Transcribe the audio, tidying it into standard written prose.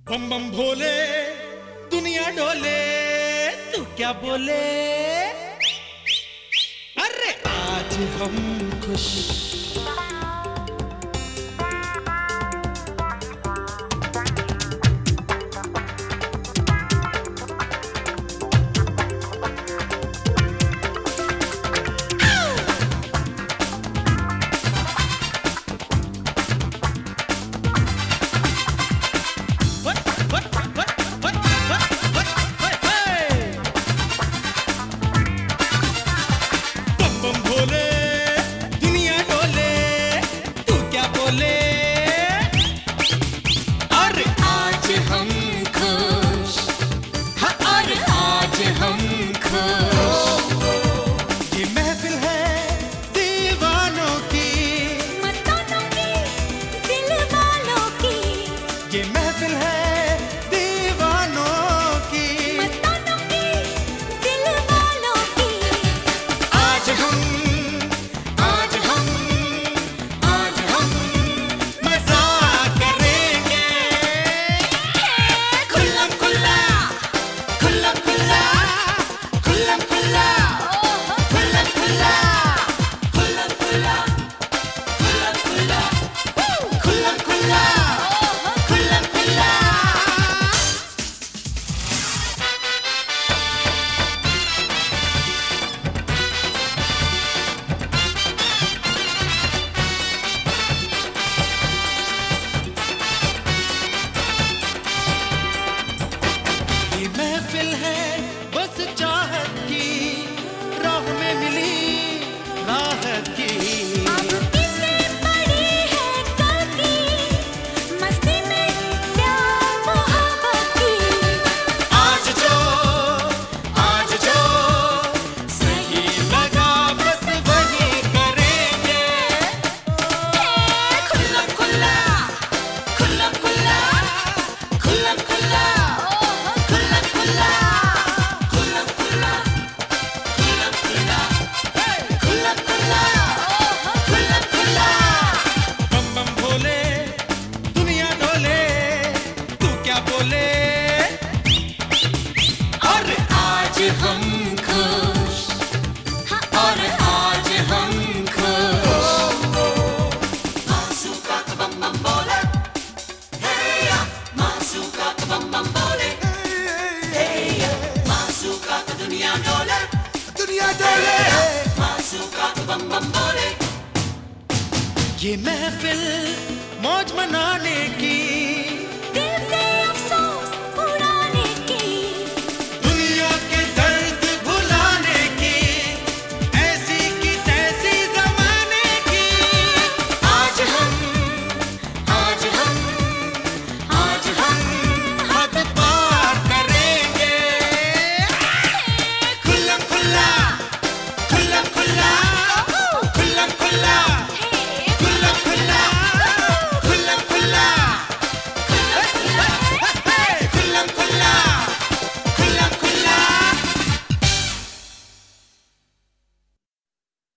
बम बम भोले दुनिया डोले, तू क्या बोले? अरे आज हम खुश, महफिल है बस चाहत की, राह में मिली राहत की। अब किसे पड़ी है कल की, मस्ती में प्यार मोहब्बत की। आज जो सही लगा बस वही करेंगे। खुल्लम खुल्ला, खुल्लम खुल्ला, खुल्लम खुल्ला, हम खुश, और आज हम खुश। Masuka bam bam bole, hey ya. Masuka bam bam bole, hey ya. Masuka दुनिया डोले, दुनिया डोले. Masuka bam bam bole. ये महफिल मौज मनाने की